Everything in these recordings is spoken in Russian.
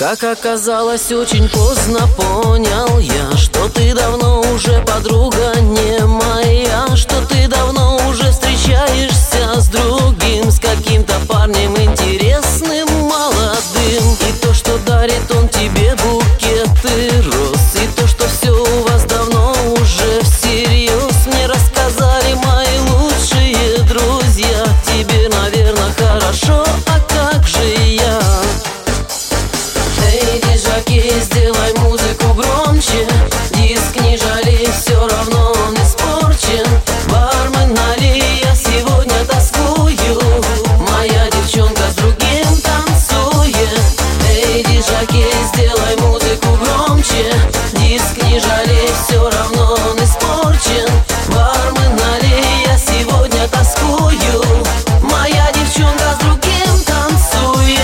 Как оказалось, очень поздно понял я, что ты давно уже подруга не моя, что ты давно уже встречаешься с другим, с каким-то парнем интересным, молодым. И то, что дарит он тебе букеты роз, и то, что все у вас давно уже всерьез, мне рассказали мои лучшие друзья. Тебе, наверное, хорошо, а как же я? Эй, диджокей, сделай музыку громче, диск не жалей, все равно он испорчен. Бармен, налей, я сегодня тоскую, моя девчонка с другим танцует. Эй, диджокей, сделай музыку громче, диск не жалей, все равно он испорчен. Бармен, налей, я сегодня тоскую, моя девчонка с другим танцует.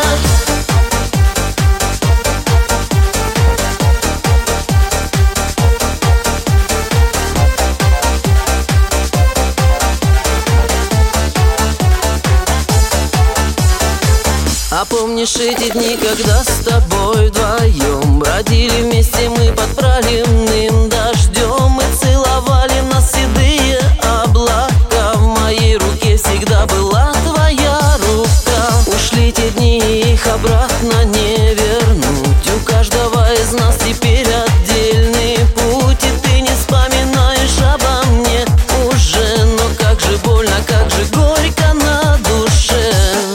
А помнишь эти дни, когда с тобой вдвоем бродили вместе мы под проливным дождем, и целовали нас седые облака? В моей руке всегда была твоя рука. Ушли те дни, их обратно не вернуть. У каждого из нас теперь отдельный путь, и ты не вспоминаешь обо мне уже. Но как же больно, как же горько на душе.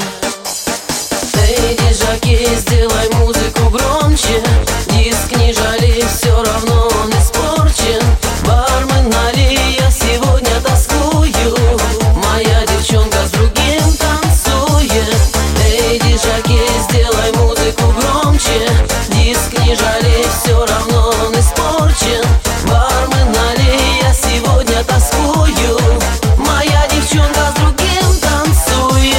Эй, диджокей, сделай музыку громче, диск не жалей, все равно он испорчен. Бармен, налей, я сегодня тоскую, моя девчонка с другим танцует. Эй, диджокей, сделай музыку громче, диск не жалей, все равно он испорчен. Бармен, налей, я сегодня тоскую, моя девчонка с другим танцует.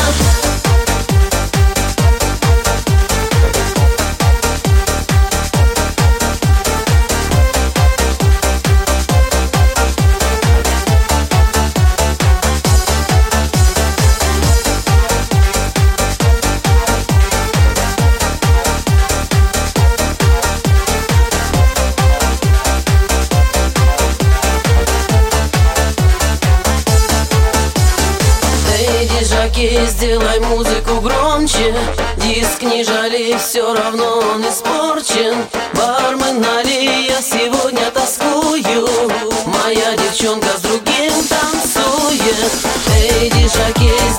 Диджокей, сделай музыку громче, диск не жалей, все равно он испорчен. Бармен, налей, я сегодня тоскую, моя девчонка с другим танцует. Эй, диджокей,